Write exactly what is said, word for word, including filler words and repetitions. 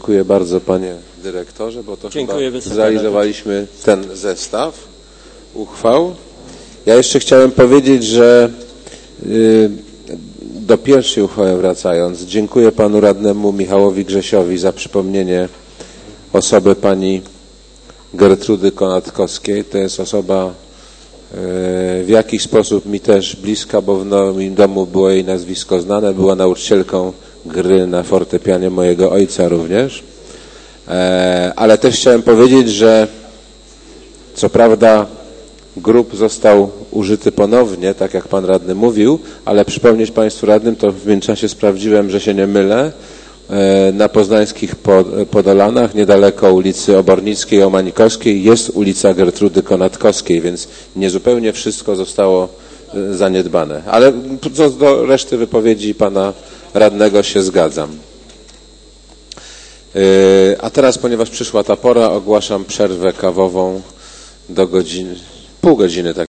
Dziękuję bardzo, panie dyrektorze, bo to Dziękuję, chyba Wysoka zrealizowaliśmy ten zestaw uchwał. Ja jeszcze chciałem powiedzieć, że yy, do pierwszej uchwały wracając, dziękuję panu radnemu Michałowi Grzesiowi za przypomnienie osoby pani Gertrudy Konatkowskiej. To jest osoba yy, w jakiś sposób mi też bliska, bo w moim domu było jej nazwisko znane. Była nauczycielką gry na fortepianie mojego ojca również. E, ale też chciałem powiedzieć, że co prawda grób został użyty ponownie, tak jak pan radny mówił, ale przypomnieć państwu radnym, to w międzyczasie sprawdziłem, że się nie mylę, e, na poznańskich Podolanach, niedaleko ulicy Obornickiej, Omanikowskiej jest ulica Gertrudy Konatkowskiej, więc nie zupełnie wszystko zostało e, zaniedbane. Ale co do reszty wypowiedzi pana radnego się zgadzam. A teraz, ponieważ przyszła ta pora, ogłaszam przerwę kawową do godziny, pół godziny tak.